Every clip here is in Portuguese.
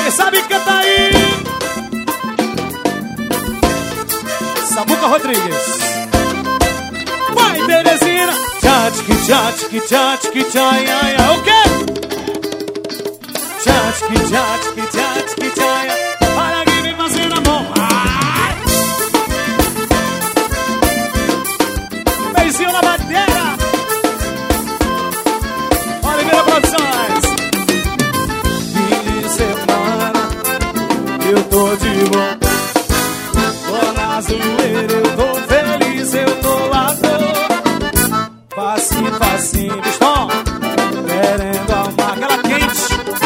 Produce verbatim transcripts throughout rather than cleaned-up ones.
Quem sabe canta aí? Samuca Rodrigues. Vai, Teresina. Tchatic, tchatic, tchatic, tchaia. O quê? Tchatic, tchatic, tchatic, tchaia. Para que vem fazer amor. Beizinho na bandeira. Oliveira Produções. Fim de semana, eu tô de volta. Tô na zoeira, eu tô feliz, eu tô à toa. Facinho, facinho, estão querendo amar aquela quente.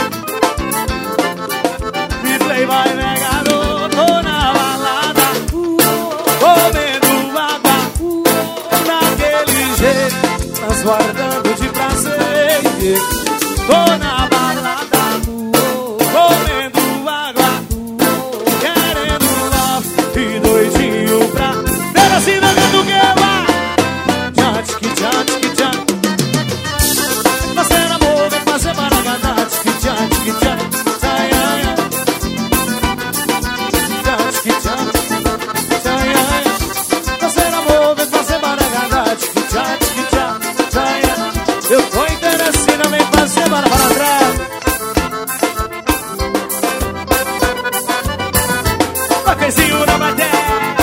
Me play vai negador, tô na balada, comendo água, naquele jeito, transbordando de prazer. Tô na balada, comendo água, querendo love e doidinho pra ter assim dando que vai. Tchatic, tchatic, tchac. Fazer amor, vem fazer baragada. Tchatic, tchatic, tchac. Tchaiaia. Tchatic, tchac. Tchaiaia. Fazer amor, vem fazer baragada. Tchatic, tchatic, tchac. Tchaiaia. Eu tô interessado, vem fazer baragada. Toquezinho na bateria.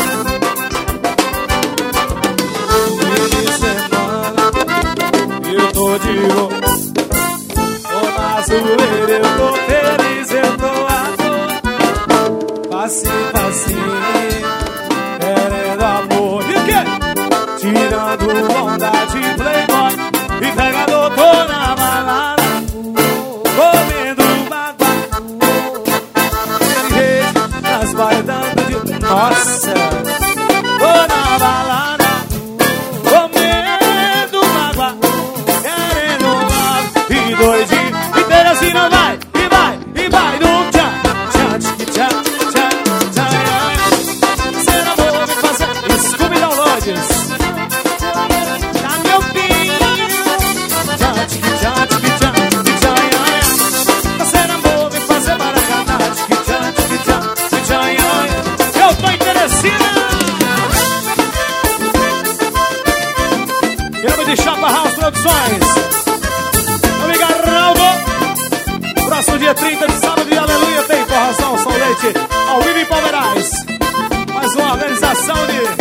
Eu tô de volta, tô na zoeira, eu tô feliz, eu tô à toa. Facinho, facinho, querendo amor. E o quê? Tirando onda de playboy e pegador, tô na balada, comendo água, transbordando de... Nossa! Tô na balada, comendo água, querendo love e doidinho. E Teresina vai, e vai, e vai no tchá. Tchatic, tchá, tchá, tchá. Ser amor, me fazer Scooby Downloads. Tá meu filho. Tchatic, tchatic, tchá, tchá. Ser amor, me fazer baracata. Tchatic, tchatic, tchá, tchá. Eu tô em Teresina. Em nome de Chapa House Produções. Amiga Arnaldo. Próximo dia trinta de sábado de aleluia tem forração, São Leite ao vivo em Palmeiras. Mais uma organização de